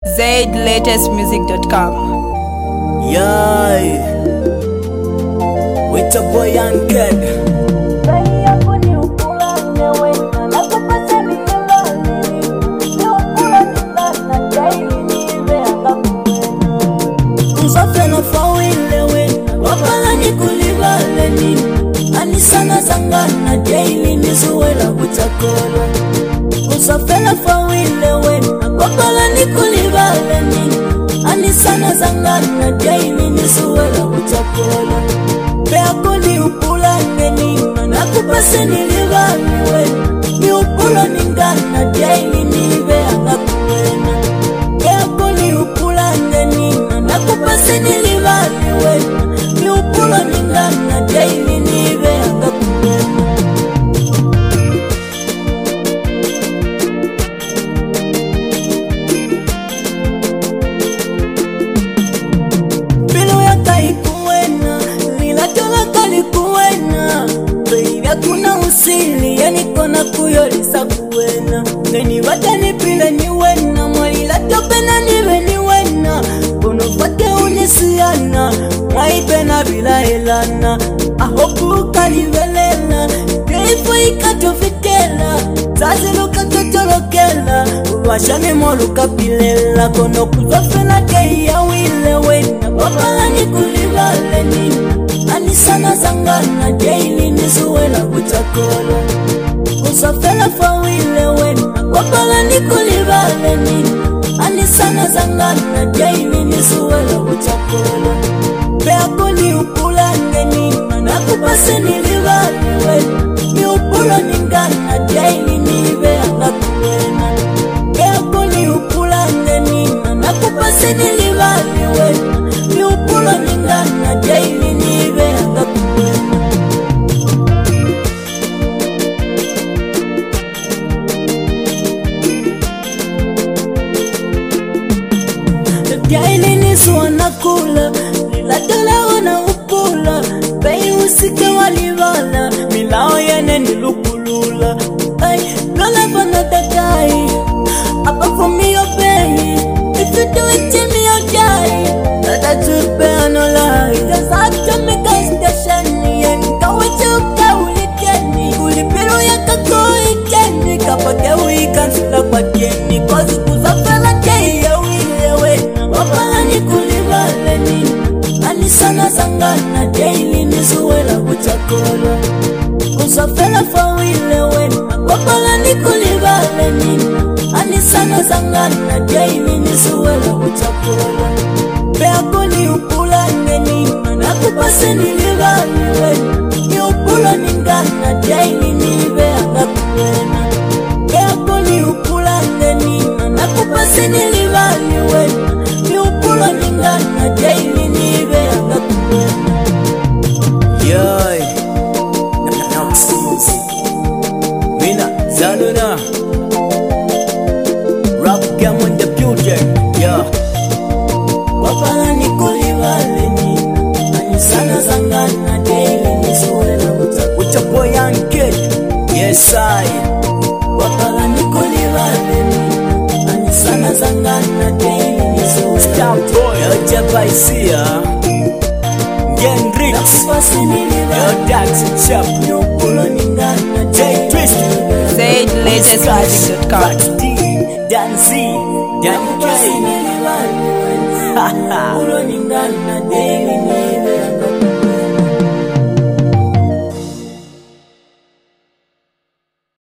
ZLatestmusic.com. Yay, with a boy and kid. Uzafela fawile wena wapala nikulibale nini anisana zangana daily nizuwela kutakolo. Uzafela fawile wena wapala nikulibale nini anisana zangana daily nizuwela kutakolo. Beako ni upula ngenina nakupase nilibale wena ni upula ningana daily nibea kuwena. Beako ni upula ngenina nakupase nilibale wena ni upula ningana daily nibea kuwena. Bilo ya kai kuwena lila tola kali kuwena baby hakuna usili yani kona kuyolisa kuwena neni watani pile ni wena mwalila topena niwe ni wena bono fate unisiana mwaipena bila elana ahoku kalivelela keifo ikatofitela zaziluka totolokela uwashane moluka pilela kono kuzofena kei ya wile wena wapala nikulibale nini anisana zangana daily nizuwela kutakolo. Uzafela fawile wena wapala nikulibale nini anisana zangana daily nizuwela kutakolo. Beako ni upula ngenina nakupase nilibale wena ni upula ningana daily nibea kuwena. Beako ni upula ngenina nakupase nilibale wena ni upula ningana daily nibea kuwena. Daily nisuwana kula nilatala wana upula bei usike walibala milao yene nilukulula ay lola bana dadai apa for me your baby if you do it to me your die that you bear no lie just have to make a station and go with you go liteni kulipiro yakakoi keni kapake weekend la kwa keni cause kuzafela kei ya wapala nikulibale nini anisana zangana daily nizuwela kutakolo. Uzafela fawile wena wapala nikulibale nini anisana zangana daily nizuwela kutakolo. Beako ni upula ngenina nakupase nilibale wena ni upula ningana daily nibea kuwena. Beako ni upula ngenina nakupase nilibale wena ni upula ningana daily nibea kuwena. Yoy, Nox Music Mina Zaluna Rap game on the building, yeah. Wapala nikulibale nina anisana zangana daily nizuwela with a boy and kid, yes I. Wapala nikulibale nina anisana zangana daily nizuwela Star boy, Ojabaisia Gendrix Yo Dax Chap J Twist ZLatestmusic.com. Dan Z Dan K.